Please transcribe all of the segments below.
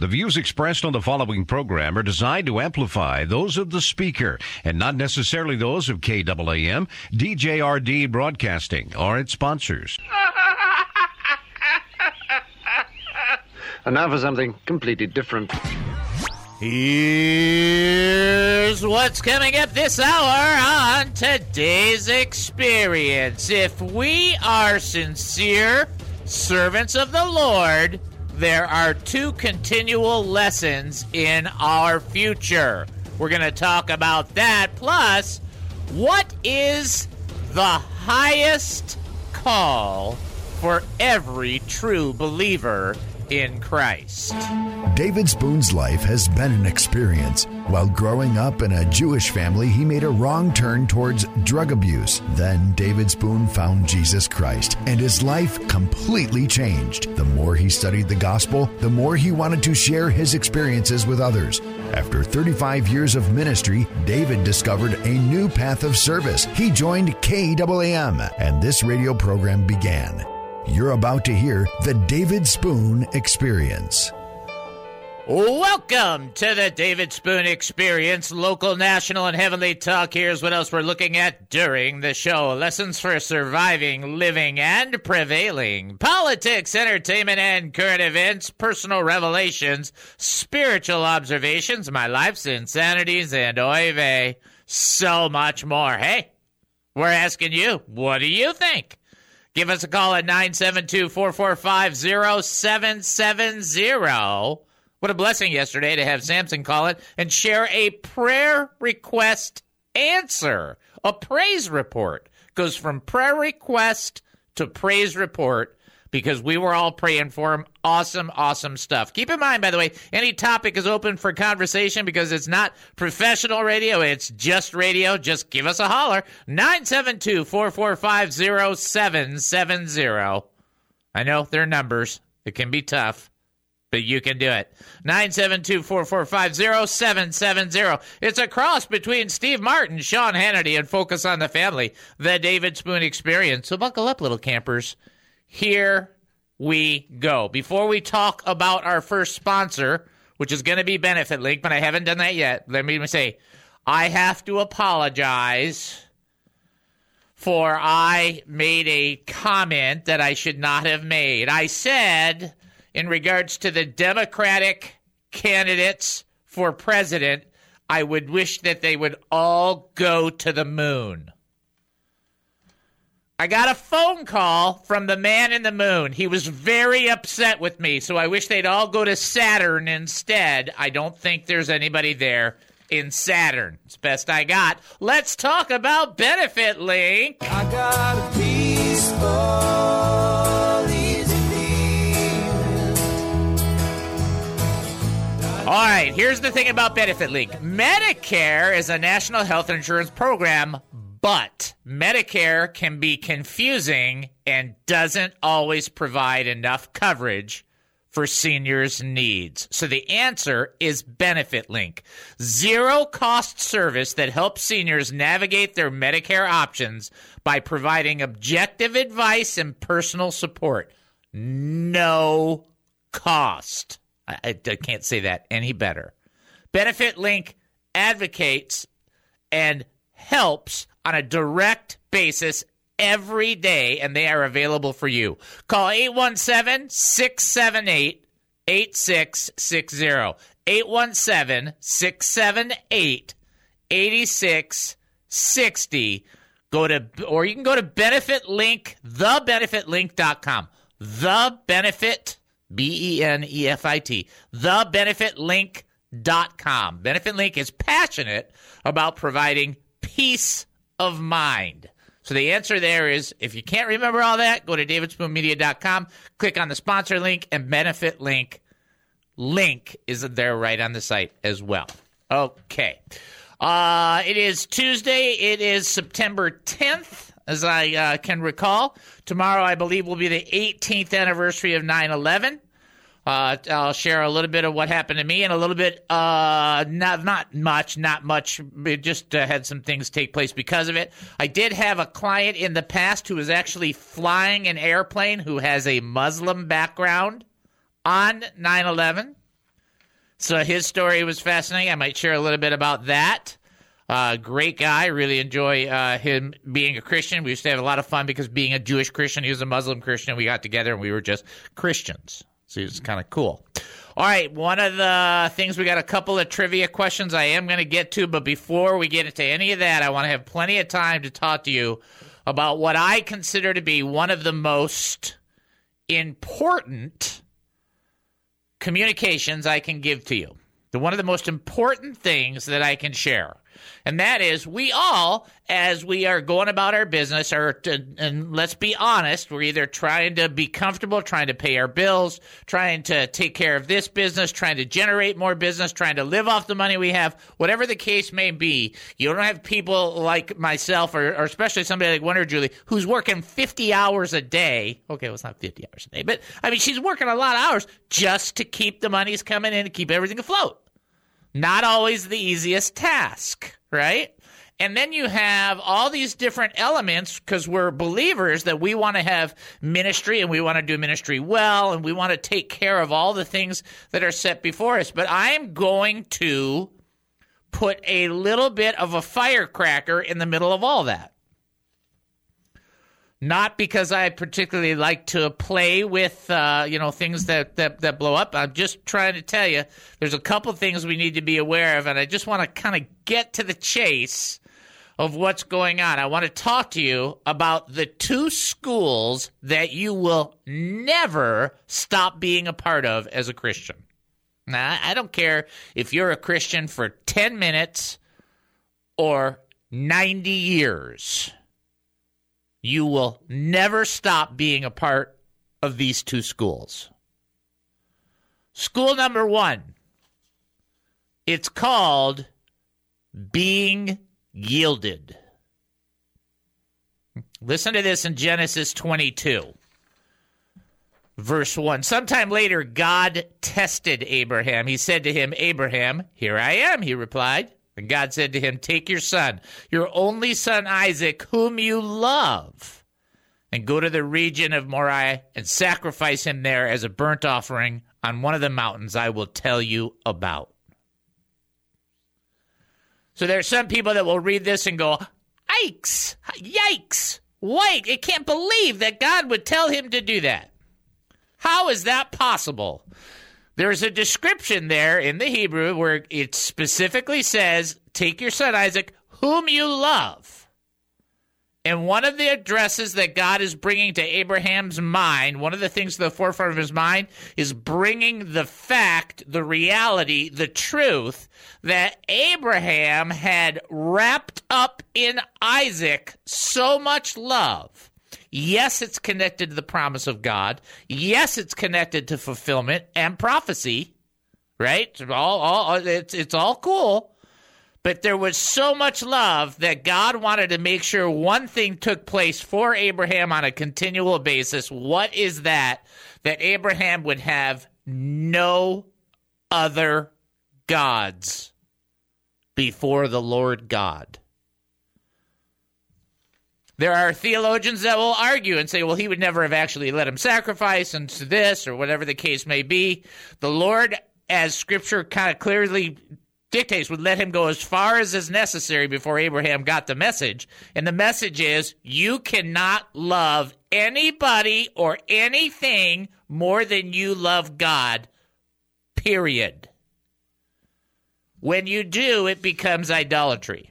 The views expressed on the following program are designed to amplify those of the speaker and not necessarily those of KAAM, DJRD Broadcasting, or its sponsors. And now for something completely different. Here's what's coming up this hour on today's experience. If we are sincere servants of the Lord, there are two continual lessons in our future. We're going to talk about that. Plus, what is the highest call for every true believer in Christ? David Spoon's life has been an experience. While growing up in a Jewish family, he made a wrong turn towards drug abuse. Then David Spoon found Jesus Christ, and his life completely changed. The more he studied the gospel, the more he wanted to share his experiences with others. After 35 years of ministry, David discovered a new path of service. He joined KAAM, and this radio program began. You're about to hear the David Spoon Experience. Welcome to the David Spoon Experience, local, national, and heavenly talk. Here's what else we're looking at during the show. Lessons for surviving, living, and prevailing. Politics, entertainment, and current events. Personal revelations. Spiritual observations. My life's insanities. And oy vey, so much more. Hey, we're asking you, what do you think? Give us a call at 972-445-0770. What a blessing yesterday to have Samson call it and share a prayer request answer. A praise report goes from prayer request to praise report because we were all praying for him. Awesome, awesome stuff. Keep in mind, by the way, any topic is open for conversation because it's not professional radio. It's just radio. Just give us a holler. 972-445-0770. I know they're numbers. It can be tough, but you can do it. 972-445-0770. It's a cross between Steve Martin, Sean Hannity, and Focus on the Family, the David Spoon Experience. So buckle up, little campers. Here we go. Before we talk about our first sponsor, which is going to be Benefit Link, but I haven't done that yet, let me say, I have to apologize for I made a comment that I should not have made. I said, in regards to the Democratic candidates for president, I would wish that they would all go to the moon. I got a phone call from the man in the moon. He was very upset with me, so I wish they'd all go to Saturn instead. I don't think there's anybody there in Saturn. It's best I got. Let's talk about Benefit Link. I got a peaceful, easy feeling. All right, here's the thing about Benefit Link. Medicare is a national health insurance program, but Medicare can be confusing and doesn't always provide enough coverage for seniors' needs. So the answer is Benefit Link. Zero-cost service that helps seniors navigate their Medicare options by providing objective advice and personal support. No cost. I can't say that any better. Benefit Link advocates and helps on a direct basis every day, and they are available for you. Call 817-678-8660. 817-678-8660. Or you can go to BenefitLink, thebenefitlink.com. The Benefit, BENEFIT, thebenefitlink.com. Benefit Link is passionate about providing peace of mind. So the answer there is, if you can't remember all that, go to davidspoonmedia.com, click on the sponsor link, and Benefit Link is there right on the site as well. Okay. It is Tuesday. It is September 10th, as I can recall. Tomorrow, I believe, will be the 18th anniversary of 9/11. I'll share a little bit of what happened to me and a little bit, not much. It just had some things take place because of it. I did have a client in the past who was actually flying an airplane who has a Muslim background on 9/11. So his story was fascinating. I might share a little bit about that. Great guy. Really enjoy him being a Christian. We used to have a lot of fun because being a Jewish Christian, he was a Muslim Christian. We got together and we were just Christians. So it was kind of cool. All right, one of the things, we got a couple of trivia questions I am going to get to, but before we get into any of that, I want to have plenty of time to talk to you about what I consider to be one of the most important communications I can give to you. One of the most important things that I can share. And that is, we all, as we are going about our business, and let's be honest, we're either trying to be comfortable, trying to pay our bills, trying to take care of this business, trying to generate more business, trying to live off the money we have, whatever the case may be. You don't have people like myself, or especially somebody like Wonder Julie, who's working 50 hours a day. Okay, well, it's not 50 hours a day, but I mean, she's working a lot of hours just to keep the monies coming in and keep everything afloat. Not always the easiest task, right? And then you have all these different elements, because we're believers that we want to have ministry and we want to do ministry well and we want to take care of all the things that are set before us. But I'm going to put a little bit of a firecracker in the middle of all that. Not because I particularly like to play with, things that blow up. I'm just trying to tell you there's a couple things we need to be aware of, and I just want to kind of get to the chase of what's going on. I want to talk to you about the two schools that you will never stop being a part of as a Christian. Now, I don't care if you're a Christian for 10 minutes or 90 years. You will never stop being a part of these two schools. School number one, it's called being yielded. Listen to this in Genesis 22, verse 1. Sometime later, God tested Abraham. He said to him, "Abraham, here I am," he replied. And God said to him, "Take your son, your only son Isaac, whom you love, and go to the region of Moriah and sacrifice him there as a burnt offering on one of the mountains I will tell you about." So there are some people that will read this and go, "Yikes, yikes, wait, I can't believe that God would tell him to do that. How is that possible?" There's a description there in the Hebrew where it specifically says, "Take your son Isaac, whom you love." And one of the addresses that God is bringing to Abraham's mind, one of the things to the forefront of his mind, is bringing the fact, the reality, the truth that Abraham had wrapped up in Isaac so much love. Yes, it's connected to the promise of God. Yes, it's connected to fulfillment and prophecy, right? It's all cool. But there was so much love that God wanted to make sure one thing took place for Abraham on a continual basis. What is that? That Abraham would have no other gods before the Lord God. There are theologians that will argue and say, well, he would never have actually let him sacrifice and this or whatever the case may be. The Lord, as Scripture kind of clearly dictates, would let him go as far as is necessary before Abraham got the message. And the message is, you cannot love anybody or anything more than you love God, period. When you do, it becomes idolatry.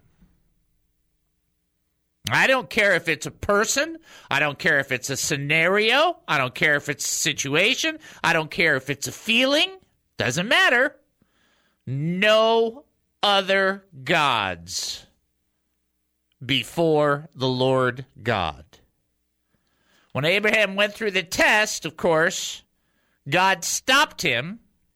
I don't care if it's a person. I don't care if it's a scenario. I don't care if it's a situation. I don't care if it's a feeling. Doesn't matter. No other gods before the Lord God. When Abraham went through the test, of course, God stopped him,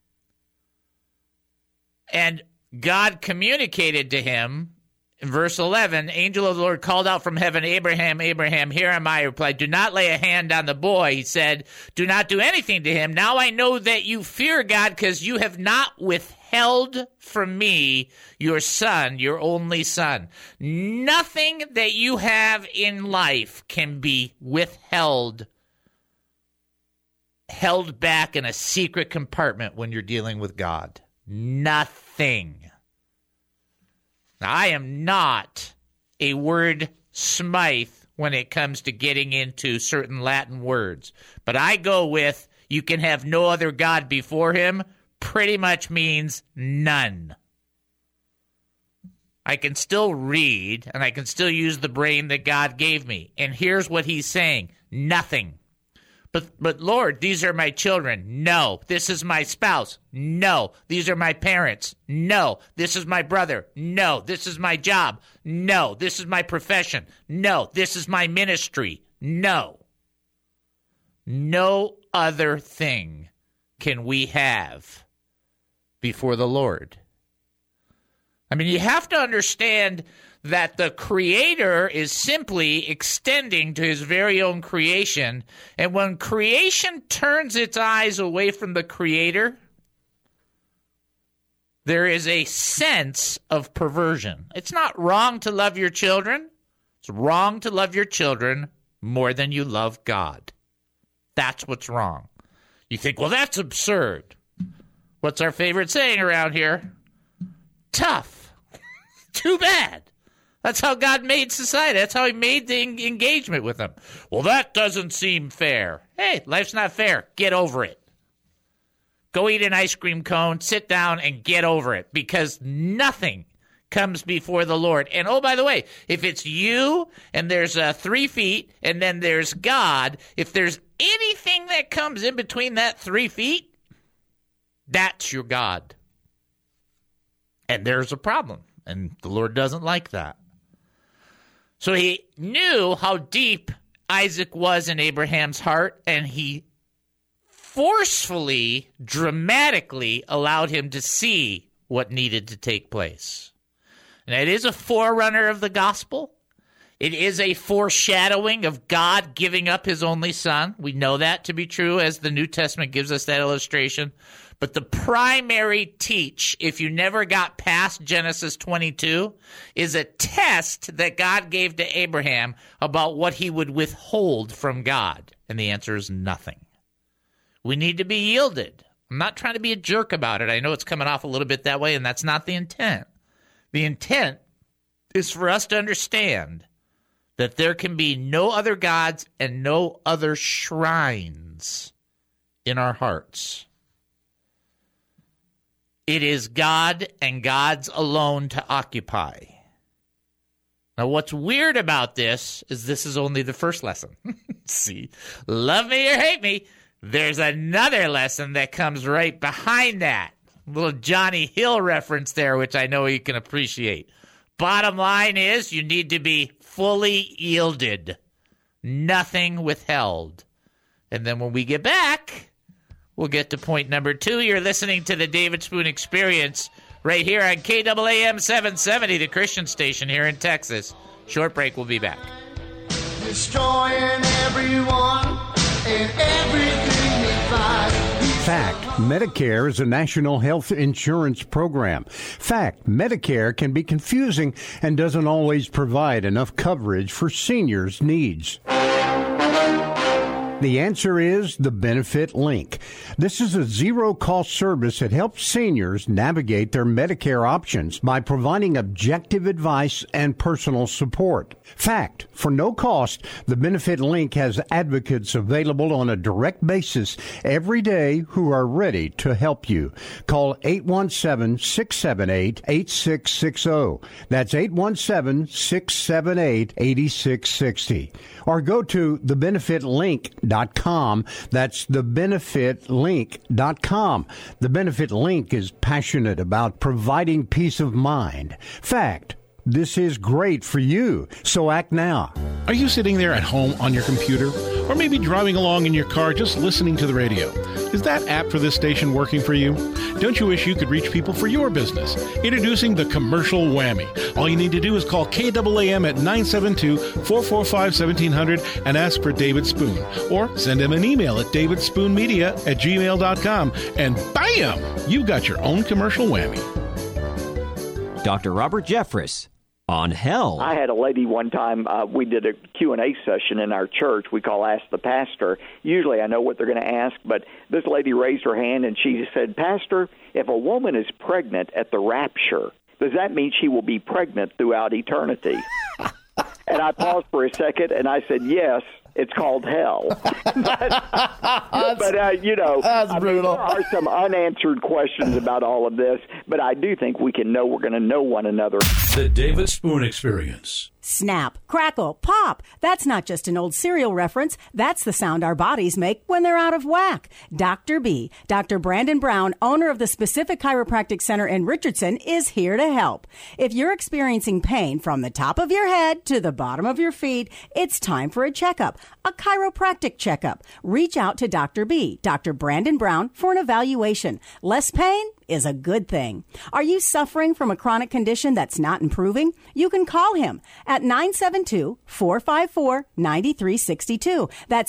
and God communicated to him. In verse 11, angel of the Lord called out from heaven, "Abraham, Abraham, here am I," he replied. "Do not lay a hand on the boy," he said. "Do not do anything to him. Now I know that you fear God, because you have not withheld from me your son, your only son." Nothing that you have in life can be withheld, held back in a secret compartment when you're dealing with God. nothing. Now, I am not a word smith when it comes to getting into certain Latin words, but I go with you can have no other God before him pretty much means none. I can still read, and I can still use the brain that God gave me. And here's what he's saying. Nothing. But Lord, these are my children. No. This is my spouse. No. These are my parents. No. This is my brother. No. This is my job. No. This is my profession. No. This is my ministry. No. No other thing can we have before the Lord. I mean, you have to understand that the Creator is simply extending to his very own creation. And when creation turns its eyes away from the Creator, there is a sense of perversion. It's not wrong to love your children. It's wrong to love your children more than you love God. That's what's wrong. You think, well, that's absurd. What's our favorite saying around here? Tough. Too bad. That's how God made society. That's how he made the engagement with them. Well, that doesn't seem fair. Hey, life's not fair. Get over it. Go eat an ice cream cone, sit down, and get over it, because nothing comes before the Lord. And oh, by the way, if it's you and there's 3 feet and then there's God, if there's anything that comes in between that 3 feet, that's your God. And there's a problem. And the Lord doesn't like that. So he knew how deep Isaac was in Abraham's heart, and he forcefully, dramatically allowed him to see what needed to take place. And it is a forerunner of the gospel. It is a foreshadowing of God giving up his only son. We know that to be true, as the New Testament gives us that illustration. But the primary teach, if you never got past Genesis 22, is a test that God gave to Abraham about what he would withhold from God. And the answer is nothing. We need to be yielded. I'm not trying to be a jerk about it. I know it's coming off a little bit that way, and that's not the intent. The intent is for us to understand that there can be no other gods and no other shrines in our hearts. It is God and God's alone to occupy. Now, what's weird about this is only the first lesson. See, love me or hate me, there's another lesson that comes right behind that. A little Johnny Hill reference there, which I know you can appreciate. Bottom line is you need to be fully yielded, nothing withheld. And then when we get back, we'll get to point number 2. You're listening to the David Spoon Experience right here on KAAM 770, the Christian station here in Texas. Short break, we'll be back. Destroying everyone and everything they find. Fact, Medicare is a national health insurance program. Fact, Medicare can be confusing and doesn't always provide enough coverage for seniors' needs. The answer is the Benefit Link. This is a zero-cost service that helps seniors navigate their Medicare options by providing objective advice and personal support. Fact, for no cost, the Benefit Link has advocates available on a direct basis every day who are ready to help you. Call 817-678-8660. That's 817-678-8660. Or go to thebenefitlink.com. That's thebenefitlink.com. The Benefit Link is passionate about providing peace of mind. Fact, this is great for you, so act now. Are you sitting there at home on your computer? Or maybe driving along in your car just listening to the radio? Is that app for this station working for you? Don't you wish you could reach people for your business? Introducing the Commercial Whammy. All you need to do is call KAAM at 972-445-1700 and ask for David Spoon. Or send him an email at davidspoonmedia@gmail.com, and bam! You've got your own Commercial Whammy. Dr. Robert Jeffress, on hell. I had a lady one time, we did a Q&A session in our church. We call Ask the Pastor. Usually I know what they're going to ask, but this lady raised her hand and she said, Pastor, if a woman is pregnant at the rapture, does that mean she will be pregnant throughout eternity? And I paused for a second and I said, yes. It's called hell. but you know, that's brutal. There are some unanswered questions about all of this, but I do think we're going to know one another. The David Spoon Experience. Snap, crackle, pop. That's not just an old cereal reference. That's the sound our bodies make when they're out of whack. Dr. B, Dr. Brandon Brown, owner of the Specific Chiropractic Center in Richardson, is here to help. If you're experiencing pain from the top of your head to the bottom of your feet, it's time for a checkup, a chiropractic checkup. Reach out to Dr. B, Dr. Brandon Brown, for an evaluation. Less pain is a good thing. Are you suffering from a chronic condition that's not improving? You can call him at 972-454-9362. That's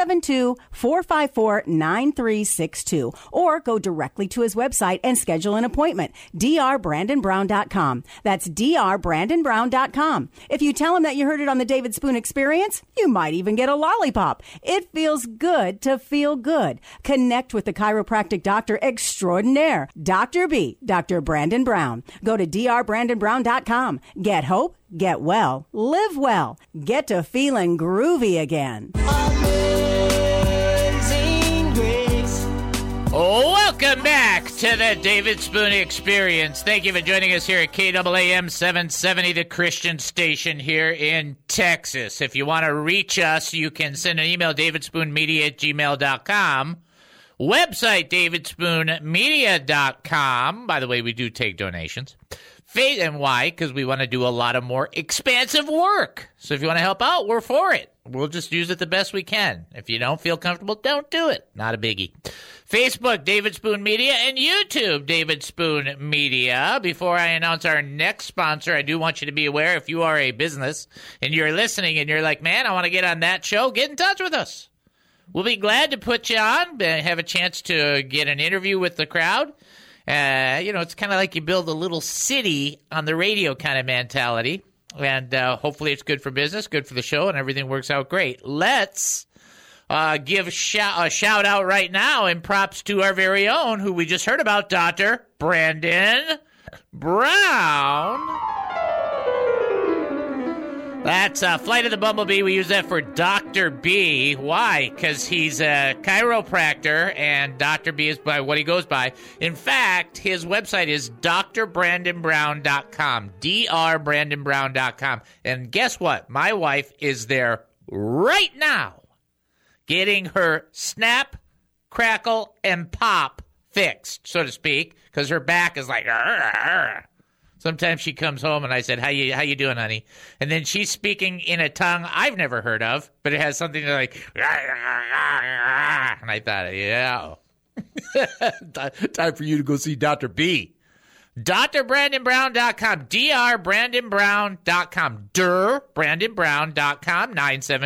972-454-9362. Or go directly to his website and schedule an appointment, drbrandonbrown.com. That's drbrandonbrown.com. If you tell him that you heard it on the David Spoon Experience, you might even get a lollipop. It feels good to feel good. Connect with the chiropractic doctor extraordinaire, Dr. B, Dr. Brandon Brown. Go to drbrandonbrown.com. Get hope, get well, live well, get to feeling groovy again. Amazing Grace. Welcome back to the David Spoon Experience. Thank you for joining us here at KAAM 770, the Christian station here in Texas. If you want to reach us, you can send an email, davidspoonmedia@gmail.com. Website, davidspoonmedia.com. By the way, we do take donations. And why? Because we want to do a lot of more expansive work. So if you want to help out, we're for it. We'll just use it the best we can. If you don't feel comfortable, don't do it. Not a biggie. Facebook, David Spoon Media, and YouTube, David Spoon Media. Before I announce our next sponsor, I do want you to be aware, if you are a business and you're listening and you're like, man, I want to get on that show, get in touch with us. We'll be glad to put you on, have a chance to get an interview with the crowd. It's kind of like you build a little city on the radio kind of mentality. And hopefully it's good for business, good for the show, and everything works out great. Let's give a shout out right now and props to our very own, who we just heard about, Dr. Brandon Brown. That's Flight of the Bumblebee. We use that for Dr. B. Why? Because he's a chiropractor, and Dr. B is by what he goes by. In fact, his website is drbrandonbrown.com, drbrandonbrown.com. And guess what? My wife is there right now getting her snap, crackle, and pop fixed, so to speak, because her back is like, Sometimes she comes home and I said, how you doing, honey? And then she's speaking in a tongue I've never heard of, but it has something like, and I thought, yeah. Time for you to go see Dr. B. drbrandonbrown.com, drbrandonbrown.com, drbrandonbrown.com,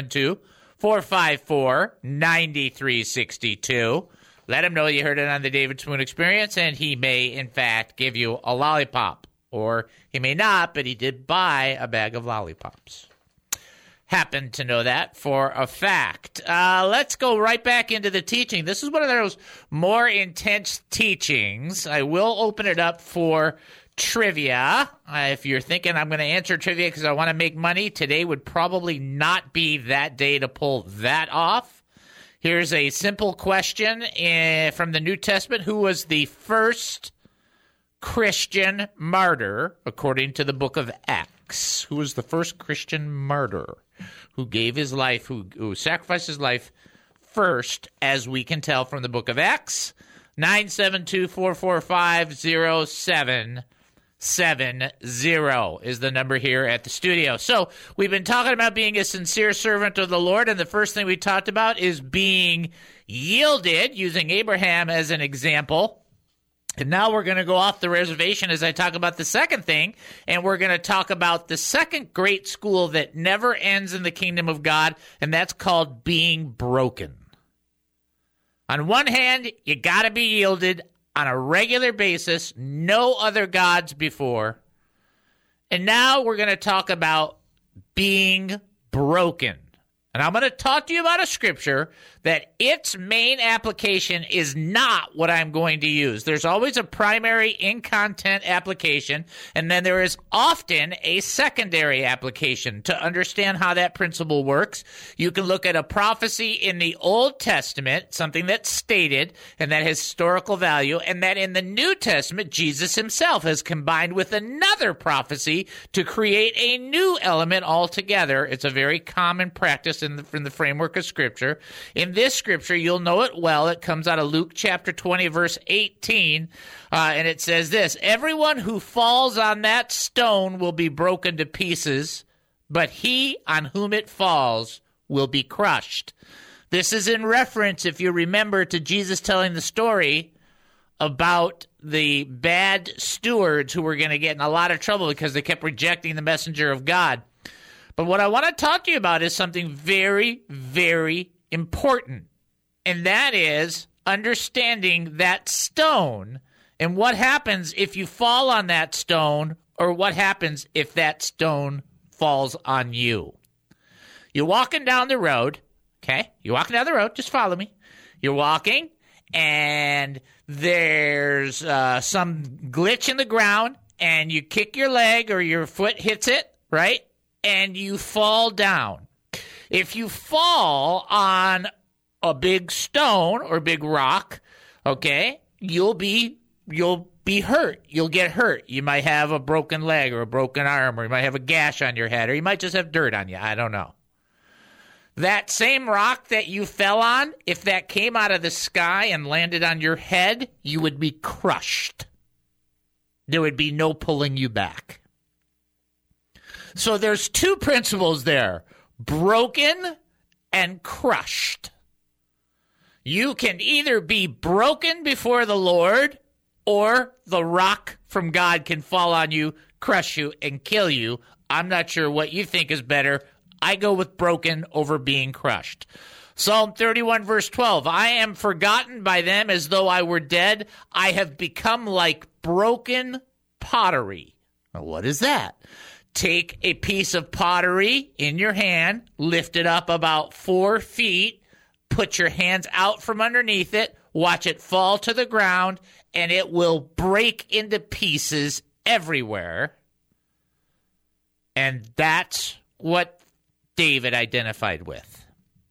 972-454-9362. Let him know you heard it on the David Spoon Experience, and he may, in fact, give you a lollipop. Or he may not, but he did buy a bag of lollipops. Happen to know that for a fact. Let's go right back into the teaching. This is one of those more intense teachings. I will open it up for trivia. If you're thinking I'm going to answer trivia because I want to make money, today would probably not be that day to pull that off. Here's a simple question from the New Testament. Who was the first Christian martyr, according to the book of Acts? Who was the first Christian martyr who gave his life, who sacrificed his life first, as we can tell from the book of Acts? 972-445-0770 is the number here at the studio. So we've been talking about being a sincere servant of the Lord, and the first thing we talked about is being yielded, using Abraham as an example. And now we're going to go off the reservation as I talk about the second thing, and we're going to talk about the second great school that never ends in the kingdom of God, and that's called being broken. On one hand, you got to be yielded on a regular basis, no other gods before. And now we're going to talk about being broken. And I'm going to talk to you about a scripture that its main application is not what I'm going to use. There's always a primary in-content application, and then there is often a secondary application. To understand how that principle works, you can look at a prophecy in the Old Testament, something that's stated and that has historical value, and that in the New Testament, Jesus himself has combined with another prophecy to create a new element altogether. It's a very common practice in the framework of Scripture. In this Scripture, you'll know it well. It comes out of Luke chapter 20, verse 18, and it says this: "Everyone who falls on that stone will be broken to pieces, but he on whom it falls will be crushed." This is in reference, if you remember, to Jesus telling the story about the bad stewards who were going to get in a lot of trouble because they kept rejecting the messenger of God. But what I want to talk to you about is something very, very important, and that is understanding that stone and what happens if you fall on that stone, or what happens if that stone falls on you. You're walking down the road, okay? You're walking down the road. Just follow me. You're walking, and there's some glitch in the ground, and you kick your leg or your foot hits it, right? And you fall down. If you fall on a big stone or big rock, okay, you'll be hurt. You'll get hurt. You might have a broken leg or a broken arm, or you might have a gash on your head, or you might just have dirt on you. I don't know. That same rock that you fell on, if that came out of the sky and landed on your head, you would be crushed. There would be no pulling you back. So there's two principles there: broken and crushed. You can either be broken before the Lord, or the rock from God can fall on you, crush you, and kill you. I'm not sure what you think is better. I go with broken over being crushed. Psalm 31, verse 12, "I am forgotten by them as though I were dead. I have become like broken pottery." Now, what is that? Take a piece of pottery in your hand, lift it up about 4 feet, put your hands out from underneath it, watch it fall to the ground, and it will break into pieces everywhere. And that's what David identified with.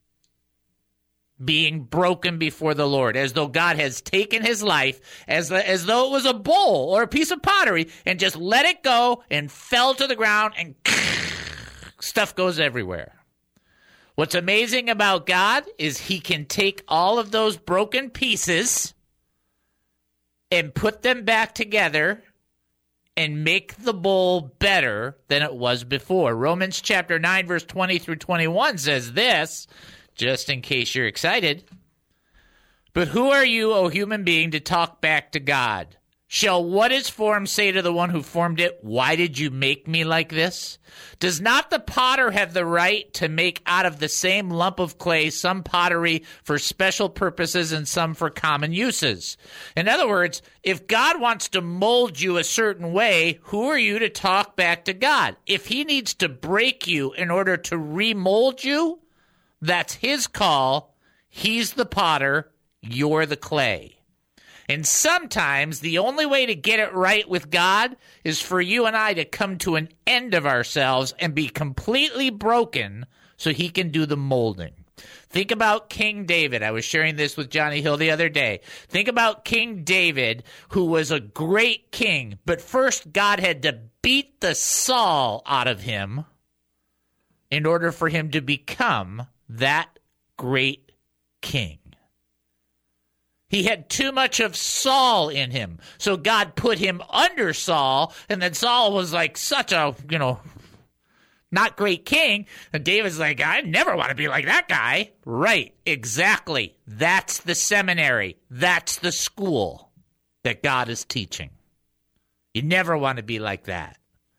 Being broken before the Lord, as though God has taken his life, as though it was a bowl or a piece of pottery, and just let it go and fell to the ground, and stuff goes everywhere. What's amazing about God is he can take all of those broken pieces and put them back together and make the bowl better than it was before. Romans chapter 9, verse 20 through 21 says this, just in case you're excited: "But who are you, O human being, to talk back to God? Shall what is formed say to the one who formed it, 'Why did you make me like this?' Does not the potter have the right to make out of the same lump of clay some pottery for special purposes and some for common uses?" In other words, if God wants to mold you a certain way, who are you to talk back to God? If he needs to break you in order to remold you, that's his call. He's the potter, you're the clay. And sometimes the only way to get it right with God is for you and I to come to an end of ourselves and be completely broken so he can do the molding. Think about King David. I was sharing this with Johnny Hill the other day. Think about King David, who was a great king, but first God had to beat the Saul out of him in order for him to become that great king. He had too much of Saul in him. So God put him under Saul, and then Saul was like such a, not great king. And David's like, I never want to be like that guy. Right, exactly. That's the seminary. That's the school that God is teaching. You never want to be like that.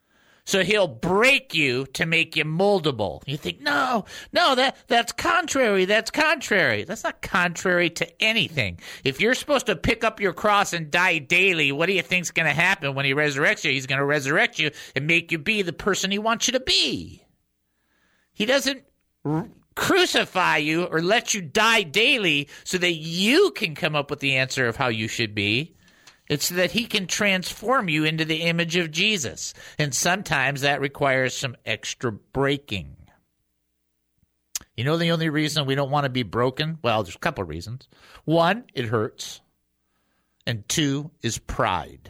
So he'll break you to make you moldable. You think, no, that's contrary. That's contrary. That's not contrary to anything. If you're supposed to pick up your cross and die daily, what do you think's going to happen when he resurrects you? He's going to resurrect you and make you be the person he wants you to be. He doesn't crucify you or let you die daily so that you can come up with the answer of how you should be. It's so that he can transform you into the image of Jesus. And sometimes that requires some extra breaking. You know the only reason we don't want to be broken? Well, there's a couple of reasons. One, it hurts. And two is pride.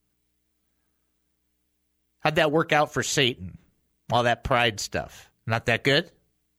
How'd that work out for Satan? All that pride stuff. Not that good?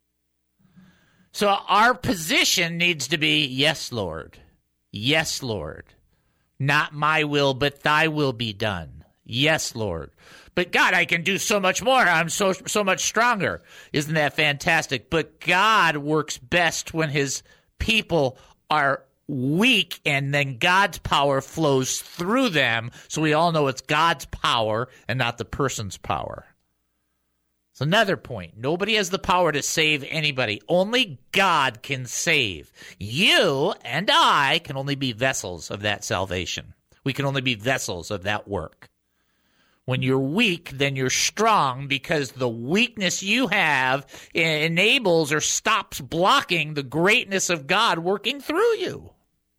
So our position needs to be, yes, Lord. Yes, Lord. Not my will, but thy will be done. Yes, Lord. But God, I can do so much more. I'm so much stronger. Isn't that fantastic? But God works best when his people are weak, and then God's power flows through them. So we all know it's God's power and not the person's power. It's another point. Nobody has the power to save anybody. Only God can save. You and I can only be vessels of that salvation. We can only be vessels of that work. When you're weak, then you're strong, because the weakness you have enables or stops blocking the greatness of God working through you.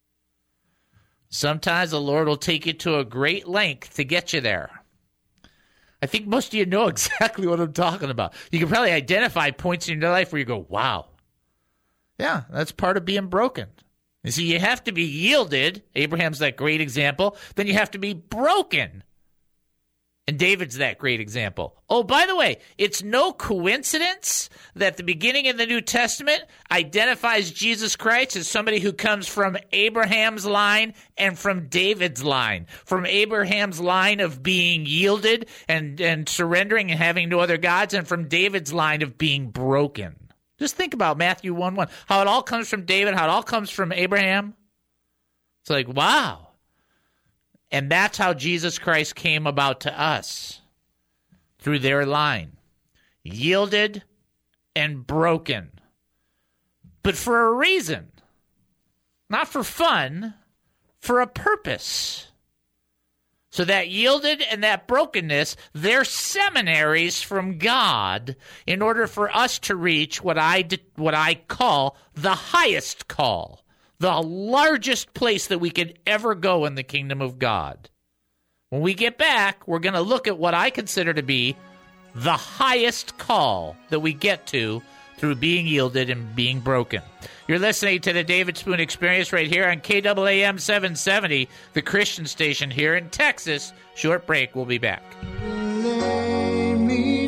Sometimes the Lord will take you to a great length to get you there. I think most of you know exactly what I'm talking about. You can probably identify points in your life where you go, wow. Yeah, that's part of being broken. You see, you have to be yielded. Abraham's that great example. Then you have to be broken. And David's that great example. Oh, by the way, it's no coincidence that the beginning of the New Testament identifies Jesus Christ as somebody who comes from Abraham's line and from David's line. From Abraham's line of being yielded and surrendering and having no other gods, and from David's line of being broken. Just think about Matthew 1:1, how it all comes from David, how it all comes from Abraham. It's like, wow. And that's how Jesus Christ came about to us, through their line. Yielded and broken. But for a reason. Not for fun, for a purpose. So that yielded and that brokenness, they're seminaries from God in order for us to reach what I call the highest call. The largest place that we could ever go in the kingdom of God. When we get back, we're going to look at what I consider to be the highest call that we get to through being yielded and being broken. You're listening to the David Spoon Experience right here on KAAM 770, the Christian station here in Texas. Short break. We'll be back. Lay me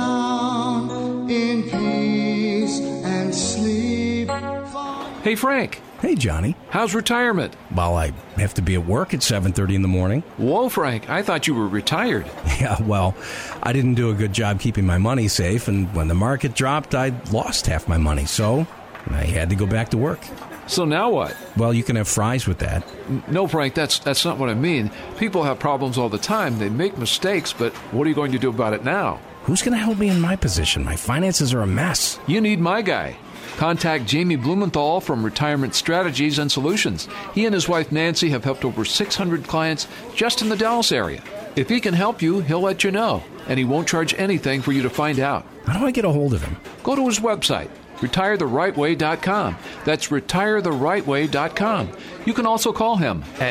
down in peace and sleep. Hey, Frank. Hey, Johnny. How's retirement? Well, I have to be at work at 7:30 in the morning. Whoa, Frank. I thought you were retired. Yeah, well, I didn't do a good job keeping my money safe, and when the market dropped, I lost half my money, so I had to go back to work. So now what? Well, you can have fries with that. No, Frank, that's not what I mean. People have problems all the time. They make mistakes, but what are you going to do about it now? Who's going to help me in my position? My finances are a mess. You need my guy. Contact Jamie Blumenthal from Retirement Strategies and Solutions. He and his wife Nancy have helped over 600 clients just in the Dallas area. If he can help you, he'll let you know, and he won't charge anything for you to find out. How do I get a hold of him? Go to his website, RetireTheRightWay.com. That's RetireTheRightWay.com. You can also call him at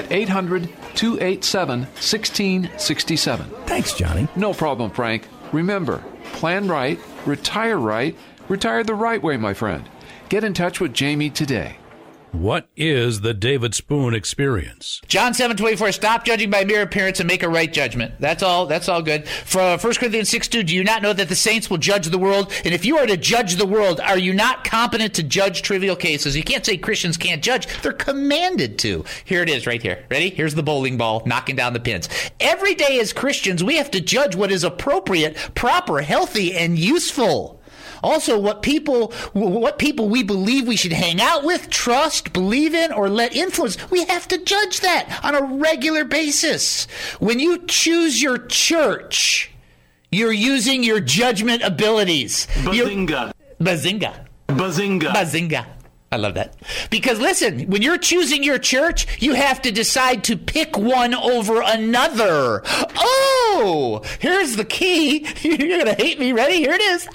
800-287-1667. Thanks, Johnny. No problem, Frank. Remember, plan right, retire right, retire the right way, my friend. Get in touch with Jamie today. What is the David Spoon Experience? John 7:24, stop judging by mere appearance and make a right judgment. That's all good. For 1 Corinthians 6:2, do you not know that the saints will judge the world? And if you are to judge the world, are you not competent to judge trivial cases? You can't say Christians can't judge. They're commanded to. Here it is right here. Ready? Here's the bowling ball knocking down the pins. Every day as Christians, we have to judge what is appropriate, proper, healthy, and useful. Also, what people we believe we should hang out with, trust, believe in, or let influence, we have to judge that on a regular basis. When you choose your church, You're using your judgment abilities. Bazinga. Bazinga. I love that. Because listen, when you're choosing your church, you have to decide to pick one over another. Oh, here's the key. You're going to hate me. Ready? Here it is.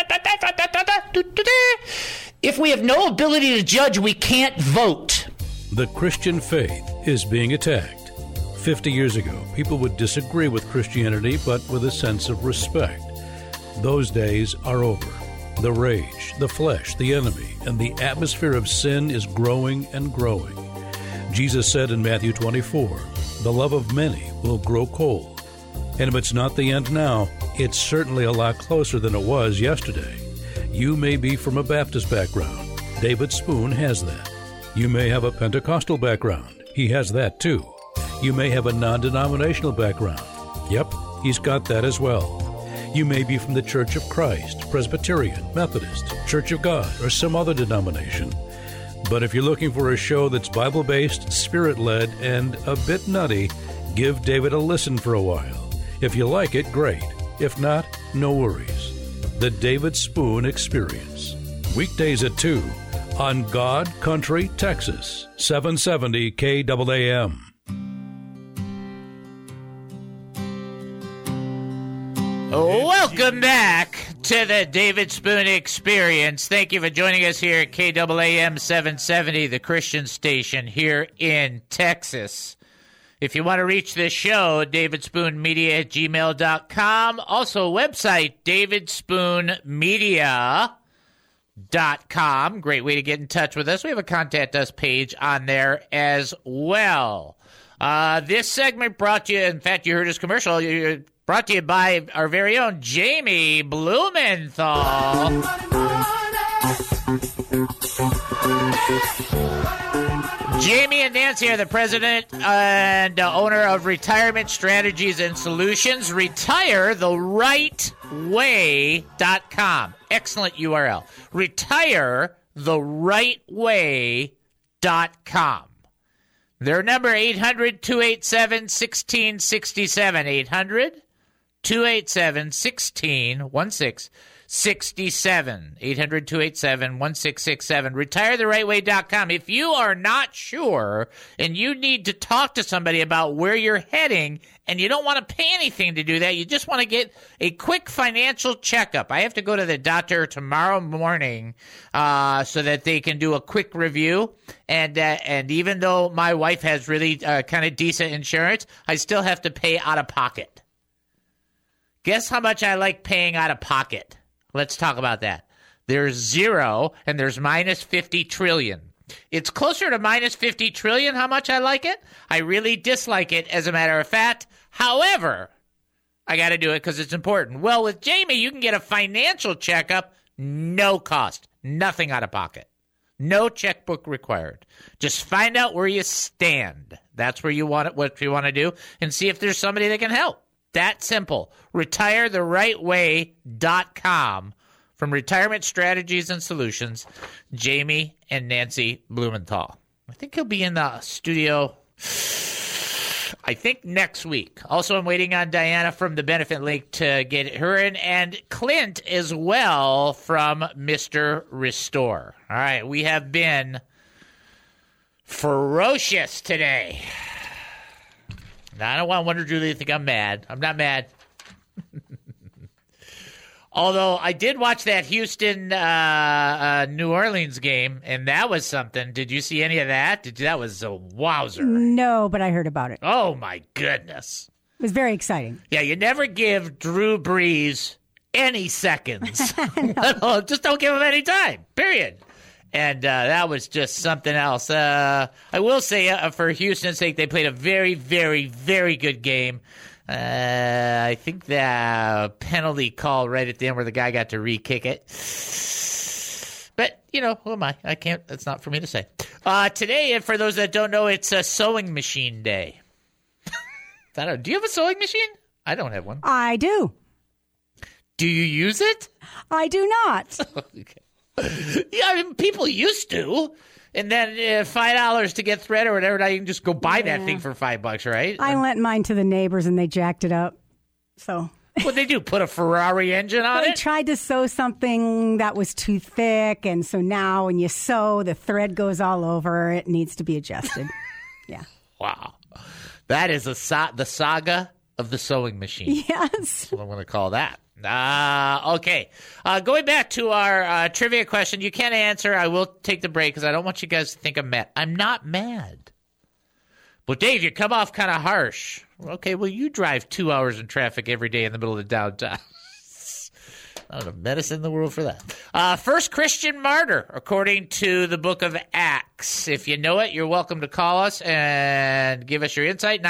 If we have no ability to judge, we can't vote. The Christian faith is being attacked. 50 years ago, people would disagree with Christianity, but with a sense of respect. Those days are over. The rage, the flesh, the enemy, and the atmosphere of sin is growing and growing. Jesus said in Matthew 24, the love of many will grow cold. And if it's not the end now, it's certainly a lot closer than it was yesterday. You may be from a Baptist background. David Spoon has that. You may have a Pentecostal background. He has that too. You may have a non-denominational background. Yep, he's got that as well. You may be from the Church of Christ, Presbyterian, Methodist, Church of God, or some other denomination. But if you're looking for a show that's Bible-based, Spirit-led, and a bit nutty, give David a listen for a while. If you like it, great. If not, no worries. The David Spoon Experience. Weekdays at 2 on God Country, Texas, 770 KAAM. Welcome back to the David Spoon Experience. Thank you for joining us here at KAAM 770, the Christian station here in Texas. If you want to reach this show, davidspoonmedia@gmail.com. Also, website, davidspoonmedia.com. Great way to get in touch with us. We have a Contact Us page on there as well. This segment brought to you, in fact, you heard his commercial, brought to you by our very own Jamie Blumenthal. Jamie and Nancy are the president and owner of Retirement Strategies and Solutions. RetireTheRightWay.com. Excellent URL. RetireTheRightWay.com. Their number, 800-287-1667. 800-287-1667. 800-287-1667. RetireTheRightWay.com. If you are not sure and you need to talk to somebody about where you're heading and you don't want to pay anything to do that, you just want to get a quick financial checkup. I have to go to the doctor tomorrow morning so that they can do a quick review. And even though my wife has really kind of decent insurance, I still have to pay out of pocket. Guess how much I like paying out of pocket? Let's talk about that. There's zero, and there's minus 50 trillion. It's closer to minus 50 trillion how much I like it. I really dislike it, as a matter of fact. However, I got to do it because it's important. Well, with Jamie, you can get a financial checkup, no cost, nothing out of pocket. No checkbook required. Just find out where you stand. That's where you want it, what you want to do, and see if there's somebody that can help. That simple. RetireTheRightWay.com. From Retirement Strategies and Solutions, Jamie and Nancy Blumenthal. I think he'll be in the studio, I think, next week. Also, I'm waiting on Diana from the Benefit Link to get her in, and Clint as well from Mr. Restore. All right, we have been ferocious today. Now, I don't want Wonder Julie to think I'm mad. I'm not mad. Although I did watch that Houston New Orleans game, and that was something. Did you see any of that? That was a wowzer. No, but I heard about it. Oh, my goodness. It was very exciting. Yeah, you never give Drew Brees any seconds. Just don't give him any time, period. And that was just something else. I will say, for Houston's sake, they played a very, very, very good game. I think the penalty call right at the end where the guy got to re-kick it. But, you know, who am I? I can't. That's not for me to say. Today, and for those that don't know, it's a sewing machine day. I don't know. Do you have a sewing machine? I don't have one. I do. Do you use it? I do not. Okay. Yeah, I mean, people used to, and then $5 to get thread or whatever. Now you can just go buy that thing for $5, right? I lent mine to the neighbors, and they jacked it up. So What'd they do? Put a Ferrari engine on They it? tried to sew something that was too thick, and so now when you sew, the thread goes all over. It needs to be adjusted. Yeah. Wow. That is the saga of the sewing machine. Yes. That's what I'm going to call that. Okay. Going back to our trivia question, you can't answer. I will take the break because I don't want you guys to think I'm mad. I'm not mad. But, Dave, you come off kind of harsh. Okay, well, you drive 2 hours in traffic every day in the middle of downtown. Not a medicine in the world for that. First Christian martyr, according to the book of Acts. If you know it, you're welcome to call us and give us your insight,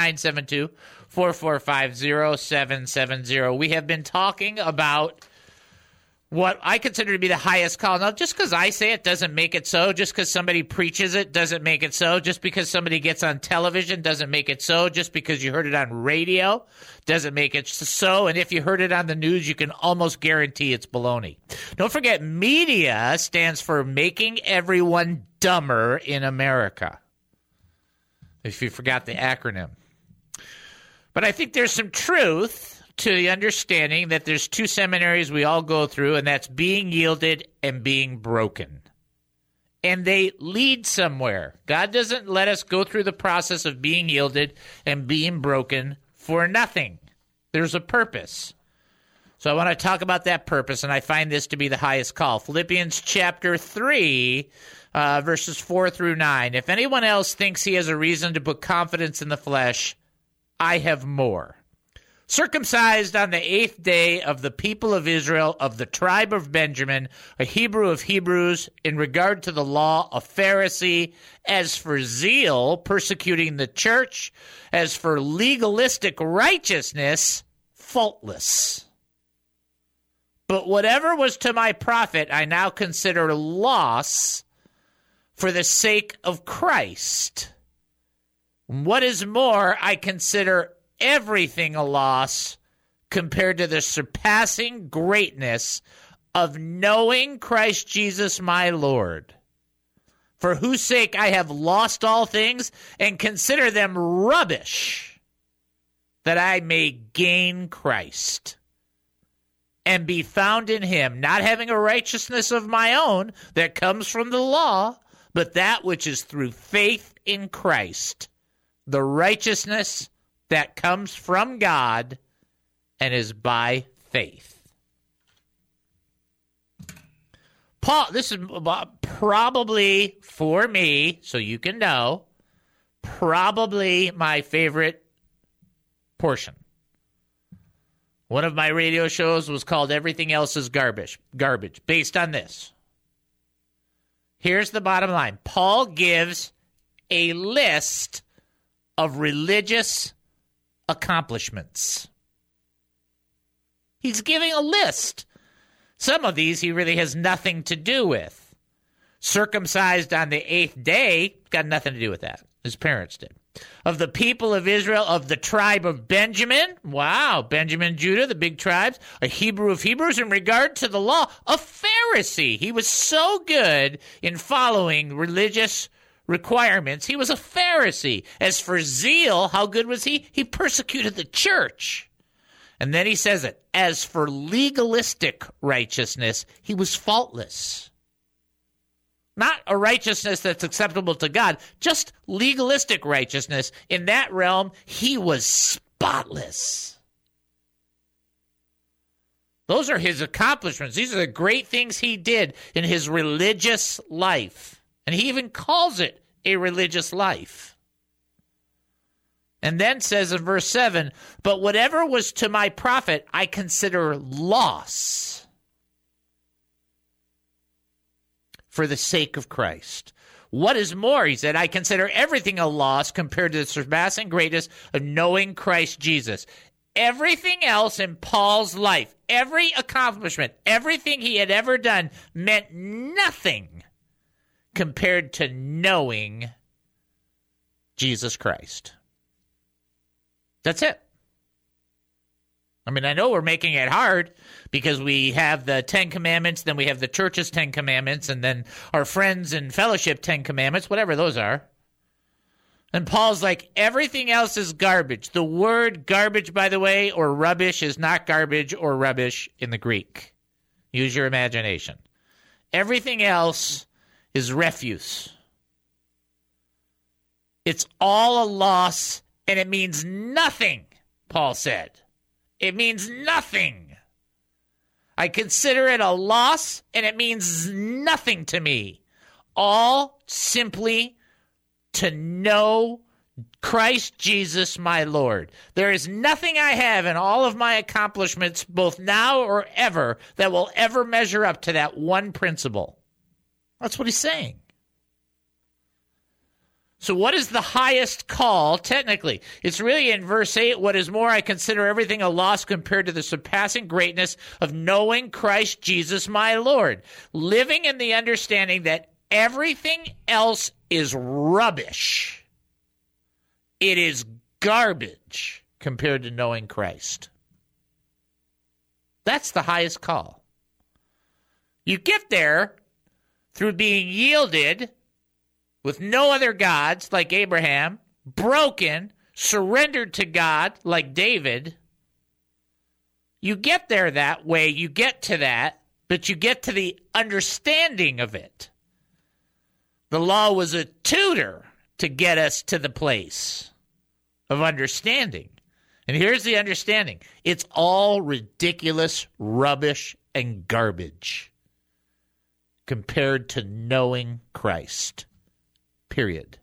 972-445-0770. We have been talking about what I consider to be the highest call. Now, just because I say it doesn't make it so. Just because somebody preaches it doesn't make it so. Just because somebody gets on television doesn't make it so. Just because you heard it on radio doesn't make it so. And if you heard it on the news, you can almost guarantee it's baloney. Don't forget, media stands for making everyone dumber in America. If you forgot the acronym. But I think there's some truth to the understanding that there's two seminaries we all go through, and that's being yielded and being broken. And they lead somewhere. God doesn't let us go through the process of being yielded and being broken for nothing. There's a purpose. So I want to talk about that purpose, and I find this to be the highest call. Philippians chapter 3, verses 4 through 9. If anyone else thinks he has a reason to put confidence in the flesh, I have more. Circumcised on the 8th day of the people of Israel, of the tribe of Benjamin, a Hebrew of Hebrews, in regard to the law, a Pharisee, as for zeal, persecuting the church, as for legalistic righteousness, faultless. But whatever was to my profit, I now consider loss for the sake of Christ. What is more, I consider everything a loss compared to the surpassing greatness of knowing Christ Jesus my Lord, for whose sake I have lost all things and consider them rubbish, that I may gain Christ and be found in him, not having a righteousness of my own that comes from the law, but that which is through faith in Christ, the righteousness that comes from God and is by faith. Paul, this is probably, for me, so you can know, probably my favorite portion. One of my radio shows was called Everything Else is Garbage, based on this. Here's the bottom line. Paul gives a list of religious accomplishments. He's giving a list. Some of these he really has nothing to do with. Circumcised on the 8th day, got nothing to do with that. His parents did. Of the people of Israel, of the tribe of Benjamin, wow, Benjamin, Judah, the big tribes, a Hebrew of Hebrews, in regard to the law, a Pharisee. He was so good in following religious requirements. He was a Pharisee. As for zeal, how good was he? He persecuted the church. And then he says it. As for legalistic righteousness, he was faultless. Not a righteousness that's acceptable to God, just legalistic righteousness. In that realm, he was spotless. Those are his accomplishments. These are the great things he did in his religious life. And he even calls it a religious life. And then says in verse 7, but whatever was to my profit, I consider loss for the sake of Christ. What is more, he said, I consider everything a loss compared to the surpassing greatness of knowing Christ Jesus. Everything else in Paul's life, every accomplishment, everything he had ever done meant nothing compared to knowing Jesus Christ. That's it. I mean, I know we're making it hard because we have the 10 Commandments, then we have the church's 10 Commandments, and then our friends and fellowship 10 Commandments, whatever those are. And Paul's like, everything else is garbage. The word garbage, by the way, or rubbish, is not garbage or rubbish in the Greek. Use your imagination. Everything else is refuse. It's all a loss, and it means nothing, Paul said. It means nothing. I consider it a loss, and it means nothing to me. All simply to know Christ Jesus, my Lord. There is nothing I have in all of my accomplishments, both now or ever, that will ever measure up to that one principle. That's what he's saying. So what is the highest call, technically? It's really in verse 8, what is more, I consider everything a loss compared to the surpassing greatness of knowing Christ Jesus my Lord. Living in the understanding that everything else is rubbish. It is garbage compared to knowing Christ. That's the highest call. You get there through being yielded with no other gods like Abraham, broken, surrendered to God like David. You get there that way, you get to that, but you get to the understanding of it. The law was a tutor to get us to the place of understanding. And here's the understanding. It's all ridiculous rubbish and garbage compared to knowing Christ. Period.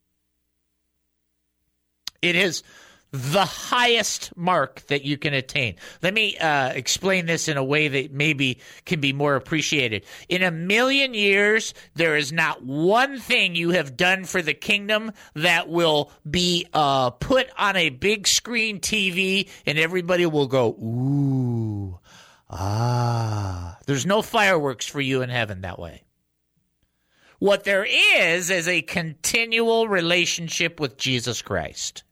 It is the highest mark that you can attain. Let me explain this in a way that maybe can be more appreciated. In 1,000,000 years, there is not one thing you have done for the kingdom that will be put on a big screen TV and everybody will go, ooh, ah. There's no fireworks for you in heaven that way. What there is a continual relationship with Jesus Christ.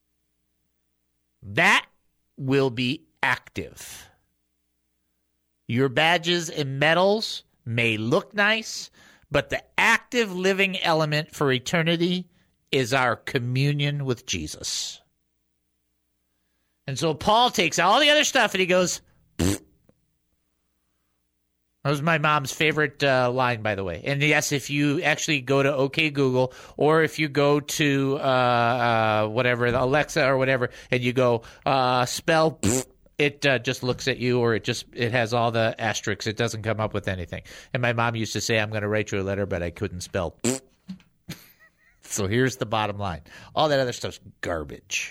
That will be active. Your badges and medals may look nice, but the active living element for eternity is our communion with Jesus. And so Paul takes all the other stuff and he goes, pfft. That was my mom's favorite line, by the way. And yes, if you actually go to OK Google, or if you go to whatever, Alexa or whatever, and you go spell, pfft, it just looks at you, or it has all the asterisks. It doesn't come up with anything. And my mom used to say, I'm going to write you a letter, but I couldn't spell. Pfft. So here's the bottom line. All that other stuff's garbage.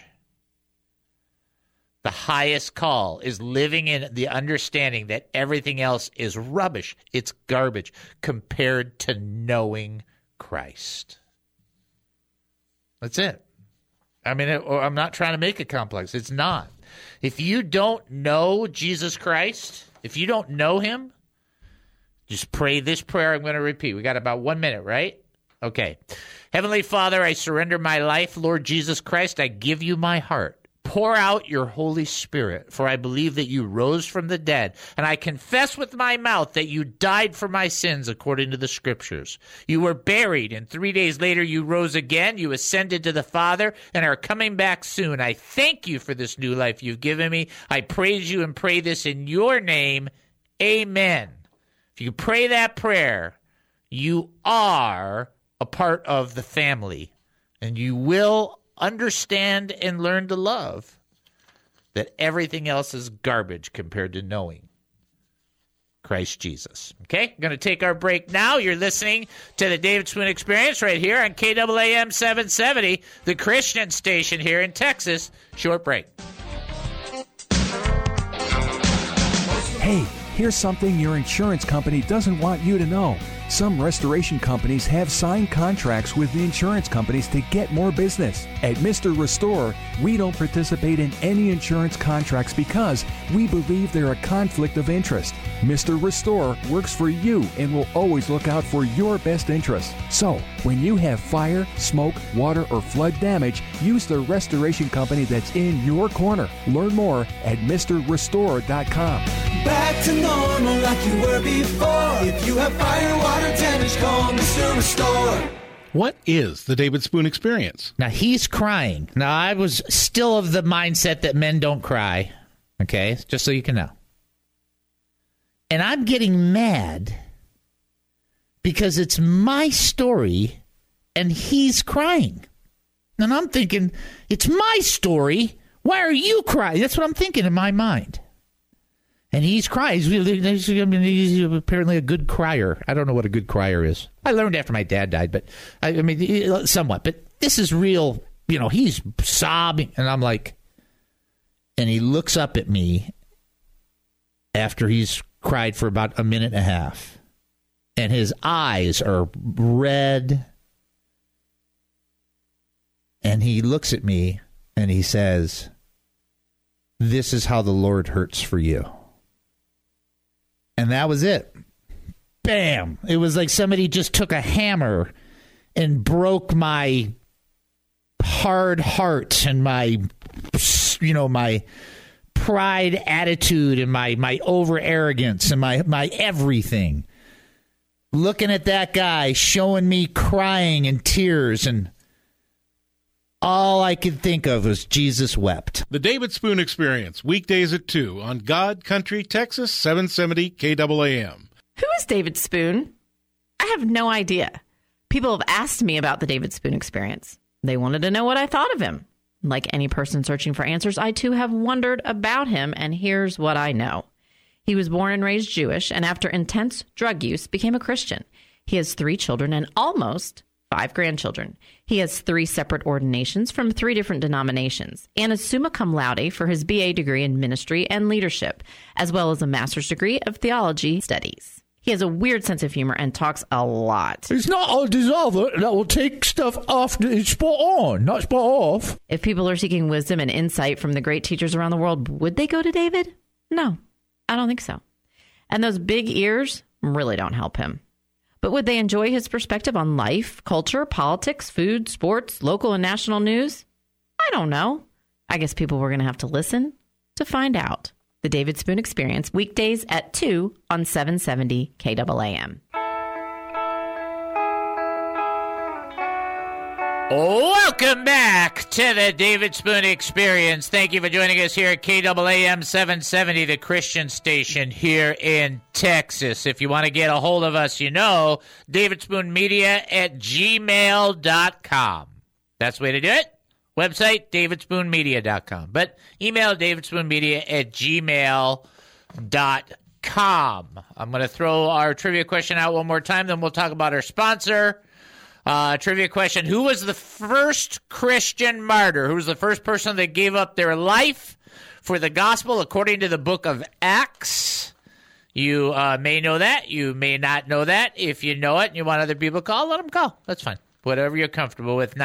The highest call is living in the understanding that everything else is rubbish. It's garbage compared to knowing Christ. That's it. I mean, I'm not trying to make it complex. It's not. If you don't know Jesus Christ, if you don't know him, just pray this prayer I'm going to repeat. We got about 1 minute, right? Okay. Heavenly Father, I surrender my life. Lord Jesus Christ, I give you my heart. Pour out your Holy Spirit, for I believe that you rose from the dead, and I confess with my mouth that you died for my sins according to the Scriptures. You were buried, and 3 days later you rose again. You ascended to the Father and are coming back soon. I thank you for this new life you've given me. I praise you and pray this in your name. Amen. If you pray that prayer, you are a part of the family, and you will understand and learn to love that everything else is garbage compared to knowing Christ Jesus. Okay, I'm going to take our break now. You're listening to the David Spoon Experience right here on KAAM 770, the Christian station here in Texas. Short break. Hey, here's something your insurance company doesn't want you to know. Some restoration companies have signed contracts with the insurance companies to get more business. At Mr. Restore, we don't participate in any insurance contracts because we believe they're a conflict of interest. Mr. Restore works for you and will always look out for your best interests. So, when you have fire, smoke, water, or flood damage, use the restoration company that's in your corner. Learn more at MrRestore.com. Back to normal like you were before. If you have fire, water damage, call Mr. Restore. What is the David Spoon Experience? Now, he's crying. Now, I was still of the mindset that men don't cry, okay, just so you can know. And I'm getting mad because it's my story and he's crying. And I'm thinking, it's my story. Why are you crying? That's what I'm thinking in my mind. And he's crying. He's apparently a good crier. I don't know what a good crier is. I learned after my dad died, but I mean, somewhat. But this is real. You know, he's sobbing. And I'm like, and he looks up at me after he's cried for about a minute and a half. And his eyes are red. And he looks at me and he says, "This is how the Lord hurts for you." And that was it. Bam. It was like somebody just took a hammer and broke my hard heart and my pride attitude and my over arrogance and my everything. Looking at that guy showing me crying and tears, and all I could think of was Jesus wept. The David Spoon Experience, weekdays at 2 on God Country, Texas, 770 KAAM. Who is David Spoon? I have no idea. People have asked me about the David Spoon Experience. They wanted to know what I thought of him. Like any person searching for answers, I too have wondered about him, and here's what I know. He was born and raised Jewish, and after intense drug use, became a Christian. He has 3 children and almost 5 grandchildren. He has 3 separate ordinations from 3 different denominations, and a summa cum laude for his BA degree in ministry and leadership, as well as a master's degree of theology studies. He has a weird sense of humor and talks a lot. It's not a dissolver that will take stuff after it's spot on, not spot off. If people are seeking wisdom and insight from the great teachers around the world, would they go to David? No, I don't think so. And those big ears really don't help him. But would they enjoy his perspective on life, culture, politics, food, sports, local and national news? I don't know. I guess people were going to have to listen to find out. The David Spoon Experience, weekdays at 2 on 770 KAAM. Welcome back to the David Spoon Experience. Thank you for joining us here at KAAM 770, the Christian station here in Texas. If you want to get a hold of us, davidspoonmedia@gmail.com. That's the way to do it. Website, davidspoonmedia.com. But email davidspoonmedia@gmail.com. I'm going to throw our trivia question out one more time, then we'll talk about our sponsor. Trivia question: who was the first Christian martyr? Who was the first person that gave up their life for the gospel according to the book of Acts? You may know that. You may not know that. If you know it and you want other people to call, let them call. That's fine. Whatever you're comfortable with.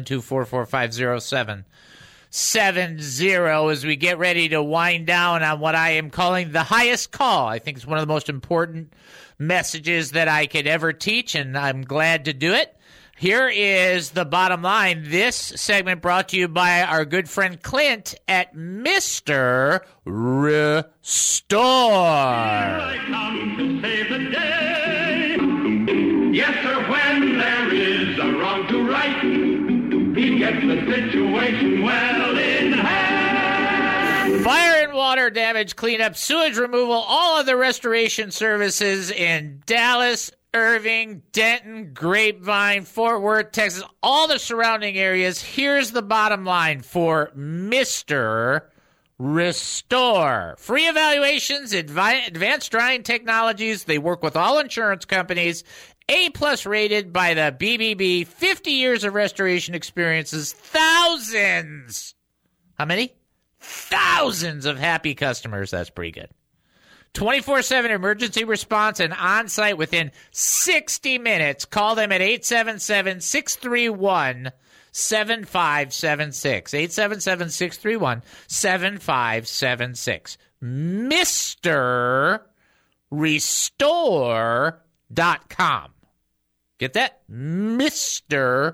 972-445-0770 as we get ready to wind down on what I am calling the highest call. I think it's one of the most important messages that I could ever teach, and I'm glad to do it. Here is the bottom line. This segment brought to you by our good friend Clint at Mr. Restore. Here I come to save the day. Yes, sir, when there is a wrong to right, he gets the situation well in hand. Fire and water damage cleanup, sewage removal, all other restoration services in Dallas, Irving, Denton, Grapevine, Fort Worth, Texas, all the surrounding areas. Here's the bottom line for Mr. Restore. Free evaluations, advanced drying technologies. They work with all insurance companies. A-plus rated by the BBB. 50 years of restoration experiences. Thousands. How many? Thousands of happy customers. That's pretty good. 24/7 emergency response and on-site within 60 minutes. Call them at 877-631-7576. 877-631-7576. Mr. Restore.com. Get that? Mr.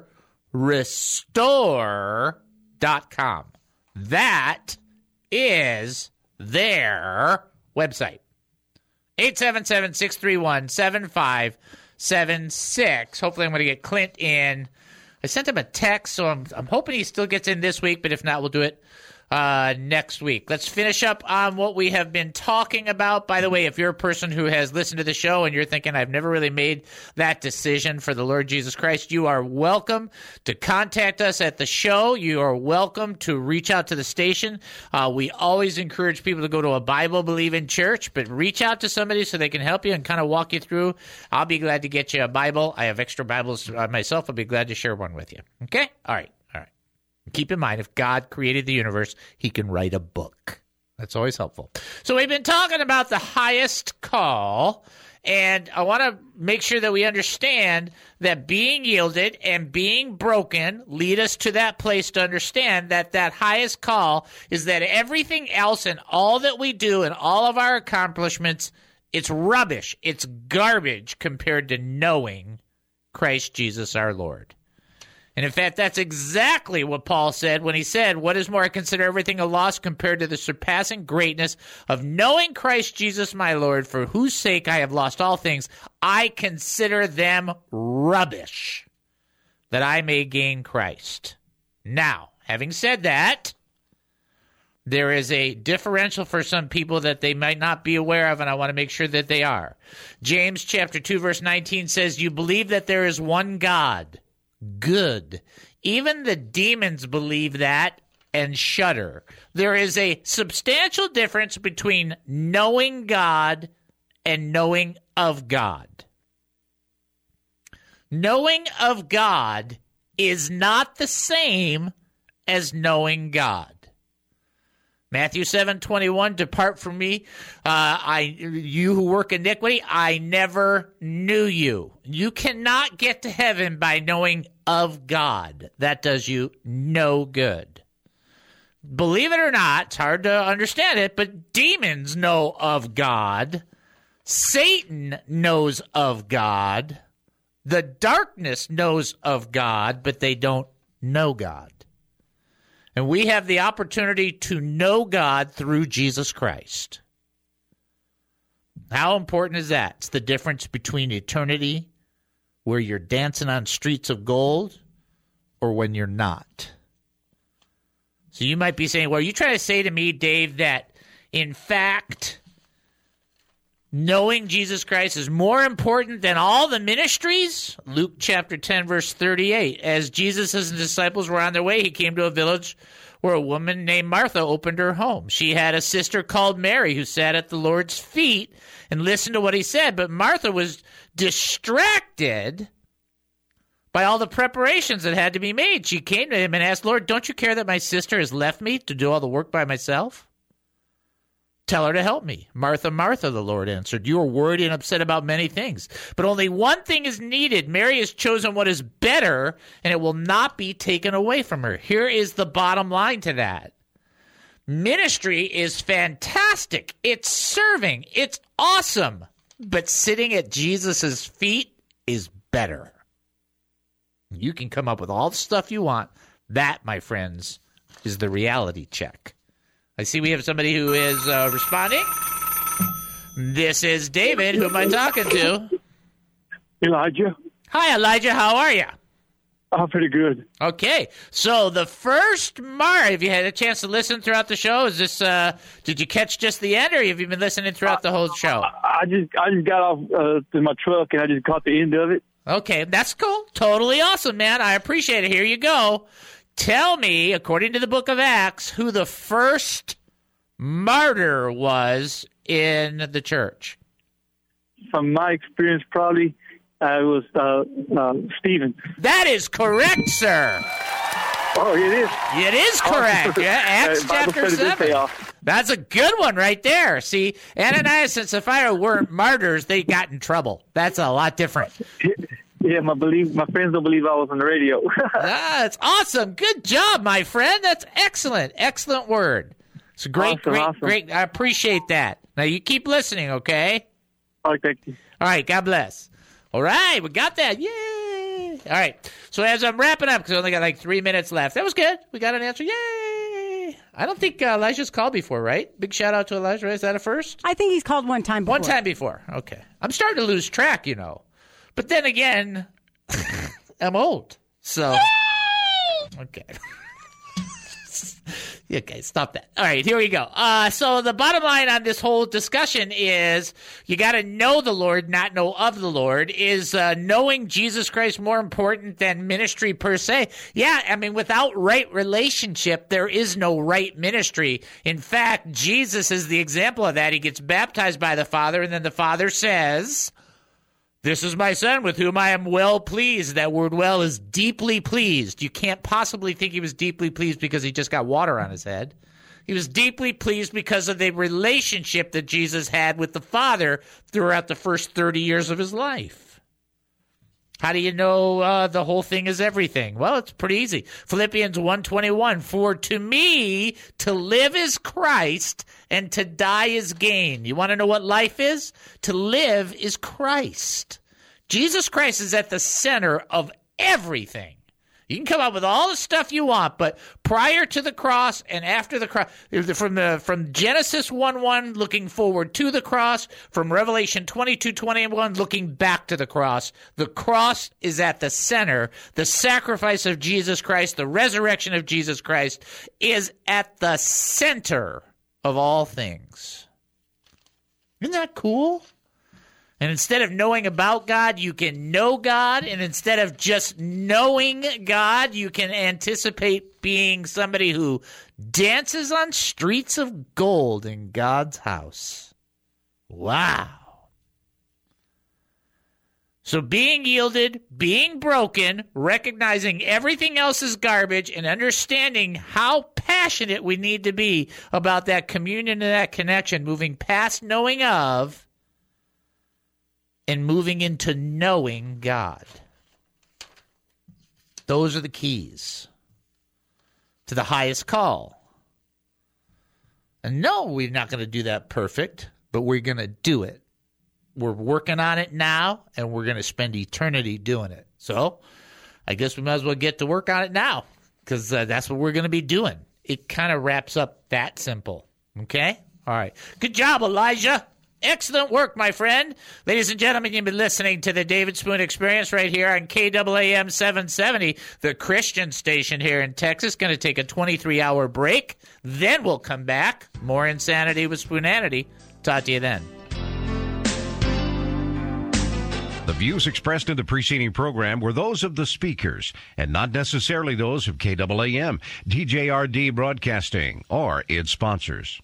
Restore.com. That is their website. 877-631-7576. 888-866-9776. Hopefully I'm going to get Clint in. I sent him a text, so I'm hoping he still gets in this week, but if not, we'll do it next week. Let's finish up on what we have been talking about. By the way, if you're a person who has listened to the show and you're thinking, I've never really made that decision for the Lord Jesus Christ, you are welcome to contact us at the show. You are welcome to reach out to the station. We always encourage people to go to a Bible-believing church, but reach out to somebody so they can help you and kind of walk you through. I'll be glad to get you a Bible. I have extra Bibles myself. I'll be glad to share one with you. Okay? All right. Keep in mind, if God created the universe, he can write a book. That's always helpful. So we've been talking about the highest call, and I want to make sure that we understand that being yielded and being broken lead us to that place to understand that that highest call is that everything else and all that we do and all of our accomplishments, it's rubbish. It's garbage compared to knowing Christ Jesus our Lord. And in fact, that's exactly what Paul said when he said, what is more, I consider everything a loss compared to the surpassing greatness of knowing Christ Jesus my Lord, for whose sake I have lost all things. I consider them rubbish, that I may gain Christ. Now, having said that, there is a differential for some people that they might not be aware of, and I want to make sure that they are. James chapter 2, verse 19 says, you believe that there is one God. Good. Even the demons believe that and shudder. There is a substantial difference between knowing God and knowing of God. Knowing of God is not the same as knowing God. Matthew 7:21, depart from me, you who work iniquity, I never knew you. You cannot get to heaven by knowing of God. That does you no good. Believe it or not, it's hard to understand it, but demons know of God. Satan knows of God. The darkness knows of God, but they don't know God. And we have the opportunity to know God through Jesus Christ. How important is that? It's the difference between eternity, where you're dancing on streets of gold, or when you're not. So you might be saying, well, you try to say to me, Dave, that in fact, knowing Jesus Christ is more important than all the ministries? Luke chapter 10, verse 38. As Jesus and his disciples were on their way, he came to a village where a woman named Martha opened her home. She had a sister called Mary who sat at the Lord's feet and listened to what he said. But Martha was distracted by all the preparations that had to be made. She came to him and asked, Lord, don't you care that my sister has left me to do all the work by myself? Tell her to help me. Martha, Martha, the Lord answered, you are worried and upset about many things, but only one thing is needed. Mary has chosen what is better, and it will not be taken away from her. Here is the bottom line to that. Ministry is fantastic. It's serving. It's awesome. But sitting at Jesus' feet is better. You can come up with all the stuff you want. That, my friends, is the reality check. I see we have somebody who is responding. This is David. Who am I talking to? Elijah. Hi, Elijah. How are you? I'm pretty good. Okay. So the first have you had a chance to listen throughout the show? Is this? Did you catch just the end, or have you been listening throughout the whole show? I just got off to my truck, and I just caught the end of it. Okay, that's cool. Totally awesome, man. I appreciate it. Here you go. Tell me, according to the book of Acts, who the first martyr was in the church. From my experience, probably it was Stephen. That is correct, sir. Oh, it is? It is correct. Yeah, Acts chapter 7. That's a good one right there. See, Ananias and Sapphira weren't martyrs. They got in trouble. That's a lot different. Yeah, my friends don't believe I was on the radio. That's awesome. Good job, my friend. That's excellent. Excellent word. It's great, awesome. Great. I appreciate that. Now, you keep listening, okay? All right, thank you. All right, God bless. All right, we got that. Yay. All right, so as I'm wrapping up, because I only got like 3 minutes left. That was good. We got an answer. Yay. I don't think Elijah's called before, right? Big shout out to Elijah. Is that a first? I think he's called one time before. One time before. Okay. I'm starting to lose track, you know. But then again, I'm old. So, okay. Okay, stop that. All right, here we go. So the bottom line on this whole discussion is you got to know the Lord, not know of the Lord. Is knowing Jesus Christ more important than ministry per se? Yeah, I mean, without right relationship, there is no right ministry. In fact, Jesus is the example of that. He gets baptized by the Father, and then the Father says, "This is my Son with whom I am well pleased." That word well is deeply pleased. You can't possibly think he was deeply pleased because he just got water on his head. He was deeply pleased because of the relationship that Jesus had with the Father throughout the first 30 years of his life. How do you know the whole thing is everything? Well, it's pretty easy. Philippians 1:21, "For to me to live is Christ and to die is gain." You want to know what life is? To live is Christ. Jesus Christ is at the center of everything. You can come up with all the stuff you want, but prior to the cross and after the cross, from Genesis 1:1 looking forward to the cross, from Revelation 22:21 looking back to the cross is at the center. The sacrifice of Jesus Christ, the resurrection of Jesus Christ is at the center of all things. Isn't that cool? And instead of knowing about God, you can know God. And instead of just knowing God, you can anticipate being somebody who dances on streets of gold in God's house. Wow. So being yielded, being broken, recognizing everything else is garbage, and understanding how passionate we need to be about that communion and that connection, moving past knowing of and moving into knowing God. Those are the keys to the highest call. And no, we're not going to do that perfect, but we're going to do it. We're working on it now, and we're going to spend eternity doing it. So I guess we might as well get to work on it now, because that's what we're going to be doing. It kind of wraps up that simple. Okay? All right. Good job, Elijah. Excellent work, my friend. Ladies and gentlemen, you've been listening to the David Spoon Experience right here on KAAM 770, the Christian station here in Texas. Going to take a 23-hour break. Then we'll come back. More insanity with Spoonanity. Talk to you then. The views expressed in the preceding program were those of the speakers and not necessarily those of KAAM, DJRD Broadcasting, or its sponsors.